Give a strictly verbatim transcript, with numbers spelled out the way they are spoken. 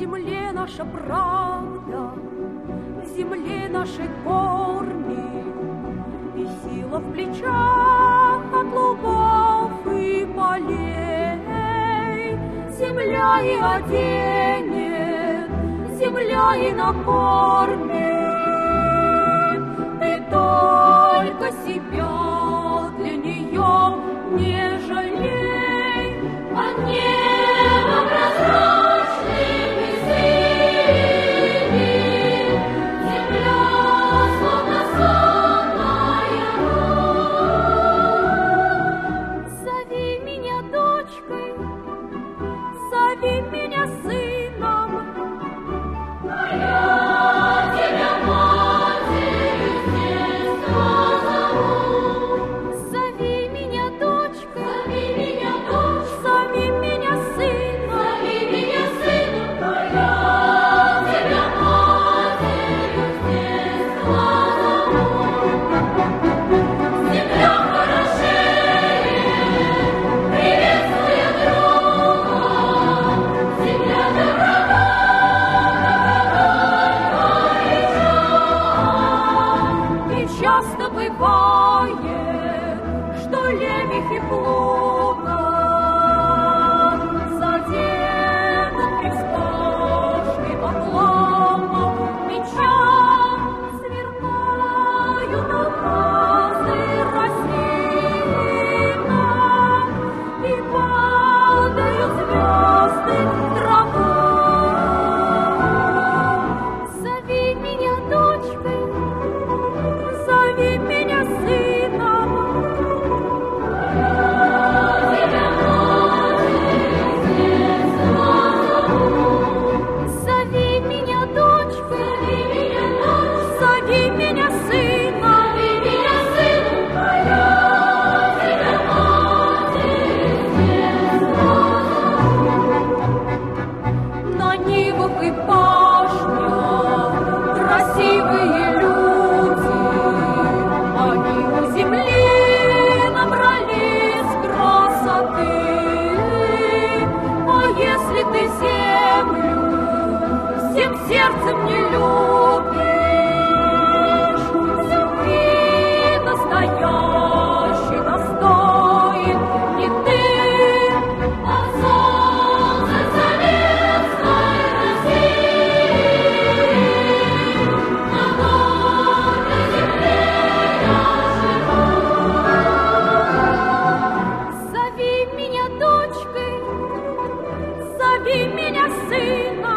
земле наша правда, в земле наши корни, и сила в плечах от лугов и полей. Земля и оденет, земля и накормит, ты только себя для нее не жалей. Под небом прозрачным и синим земля словно сонная роль. Зови меня дочкой, зови меня сыном, а я тебя матерью с детства зову. Зови меня дочкой, зови меня дочь, зови меня сыном, зови меня сыном, а я тебя матерью с детства зову. Земля хорошеет, приветствуя друга, земля дорога, и часто бывает, что лемехи плуга заденут при вспашке поклоном меча, сверкают алмазы рассеянно, и падают звезды в траву. Зови меня дочкой, зови меня сыном, зови меня дочкой, зови меня дочь, зови меня сыном, зови меня сыном, а я тебя матерью с детства зову. На нивах и пашнях красивые люди, они у земли набрались красоты. А если ты землю всем сердцем не любишь, земли настоящей достоин не ты, а солнце советской России. На гордой земле я живу. Зови меня дочкой, зови меня сыном,